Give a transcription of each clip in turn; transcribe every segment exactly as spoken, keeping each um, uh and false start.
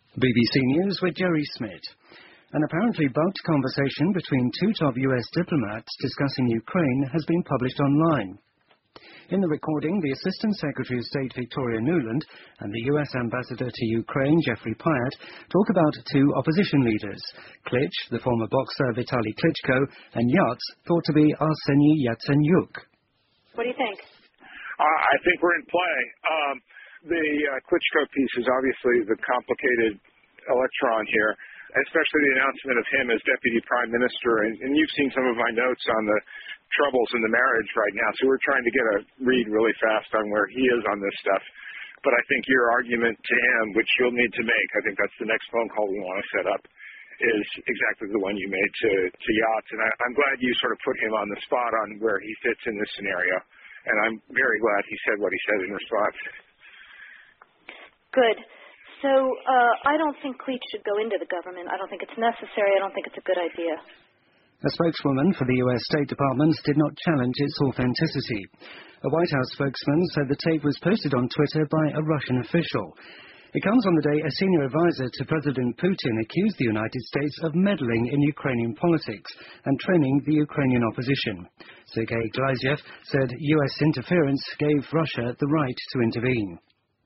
B B C News with Jerry Smith. An apparently bugged conversation between two top U S diplomats discussing Ukraine has been published online. In the recording, the Assistant Secretary of State Victoria Nuland and the U S Ambassador to Ukraine, Jeffrey Pyatt, talk about two opposition leaders, Klitsch, the former boxer Vitaly Klitschko, and Yats, thought to be Arseny Yatsenyuk. What do you think? Uh, I think we're in play. Um, the uh, Klitschko piece is obviously the complicated electron here, especially the announcement of him as Deputy Prime Minister. And, and you've seen some of my notes on the troubles in the marriage right now, so we're trying to get a read really fast on where he is on this stuff. But I think your argument to him, which you'll need to make, I think that's the next phone call we want to set up, is exactly the one you made to, to Yats. And I, I'm glad you sort of put him on the spot on where he fits in this scenario. And I'm very glad he said what he said in response. Good. So uh, I don't think Klitsch should go into the government. I don't think it's necessary. I don't think it's a good idea. A spokeswoman for the U S State Department did not challenge its authenticity. A White House spokesman said the tape was posted on Twitter by a Russian official. It comes on the day a senior advisor to President Putin accused the United States of meddling in Ukrainian politics and training the Ukrainian opposition. Sergei Glazyev said U S interference gave Russia the right to intervene.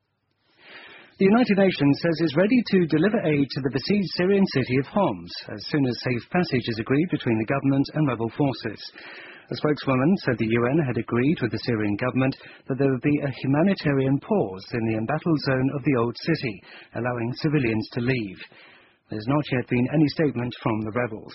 The United Nations says it's ready to deliver aid to the besieged Syrian city of Homs as soon as safe passage is agreed between the government and rebel forces. A spokeswoman said the U N had agreed with the Syrian government that there would be a humanitarian pause in the embattled zone of the old city, allowing civilians to leave. There's not yet been any statement from the rebels.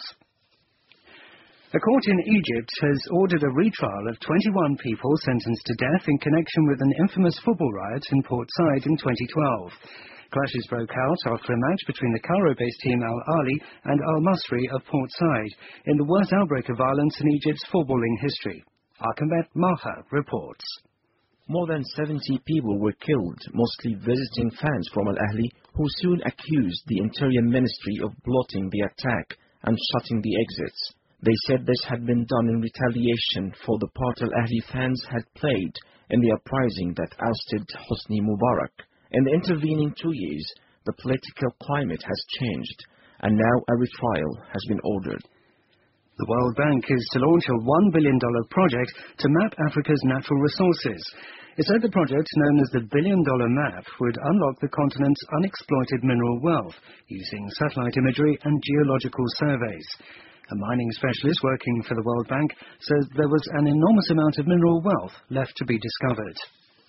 A court in Egypt has ordered a retrial of twenty-one people sentenced to death in connection with an infamous football riot in Port Said in twenty twelve. Clashes broke out after a match between the Cairo-based team Al Ahly and Al Masry of Port Said in the worst outbreak of violence in Egypt's footballing history. Arkamet Maha reports. More than seventy people were killed, mostly visiting fans from Al Ahly, who soon accused the Interior Ministry of blotting the attack and shutting the exits. They said this had been done in retaliation for the part Al Ahly fans had played in the uprising that ousted Hosni Mubarak. In the intervening two years, the political climate has changed, and now a retrial has been ordered. The World Bank is to launch a one billion dollars project to map Africa's natural resources. It said the project, known as the Billion Dollar Map, would unlock the continent's unexploited mineral wealth using satellite imagery and geological surveys. A mining specialist working for the World Bank says there was an enormous amount of mineral wealth left to be discovered.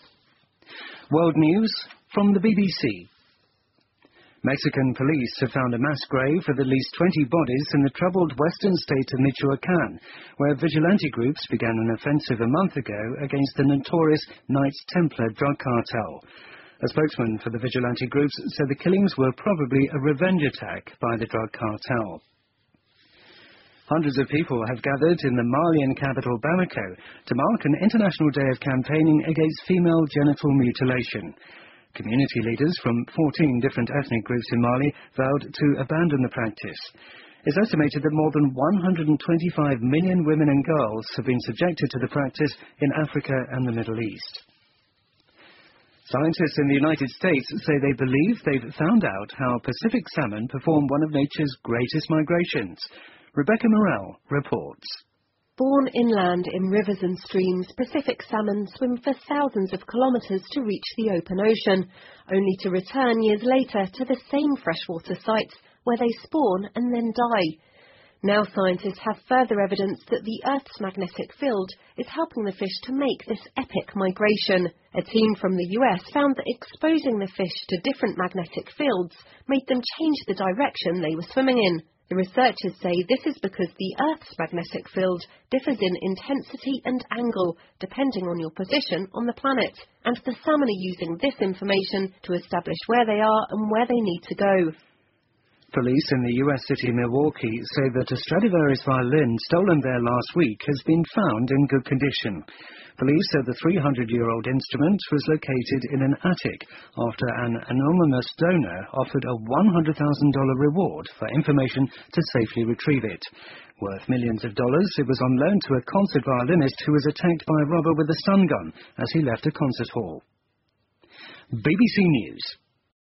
World news from the B B C. Mexican police have found a mass grave with at least twenty bodies in the troubled western state of Michoacán, where vigilante groups began an offensive a month ago against the notorious Knights Templar drug cartel. A spokesman for the vigilante groups said the killings were probably a revenge attack by the drug cartel. Hundreds of people have gathered in the Malian capital Bamako to mark an international day of campaigning against female genital mutilation. Community leaders from fourteen different ethnic groups in Mali vowed to abandon the practice. It's estimated that more than one hundred twenty-five million women and girls have been subjected to the practice in Africa and the Middle East. Scientists in the United States say they believe they've found out how Pacific salmon perform one of nature's greatest migrations. Rebecca Morell reports. Born inland in rivers and streams, Pacific salmon swim for thousands of kilometres to reach the open ocean, only to return years later to the same freshwater sites where they spawn and then die. Now scientists have further evidence that the Earth's magnetic field is helping the fish to make this epic migration. A team from the U S found that exposing the fish to different magnetic fields made them change the direction they were swimming in. The researchers say this is because the Earth's magnetic field differs in intensity and angle depending on your position on the planet, and the salmon are using this information to establish where they are and where they need to go. Police in the U S city of Milwaukee say that a Stradivarius violin stolen there last week has been found in good condition. Police said the three hundred year old instrument was located in an attic after an anonymous donor offered a one hundred thousand dollars reward for information to safely retrieve it. Worth millions of dollars, it was on loan to a concert violinist who was attacked by a robber with a stun gun as he left a concert hall. B B C News.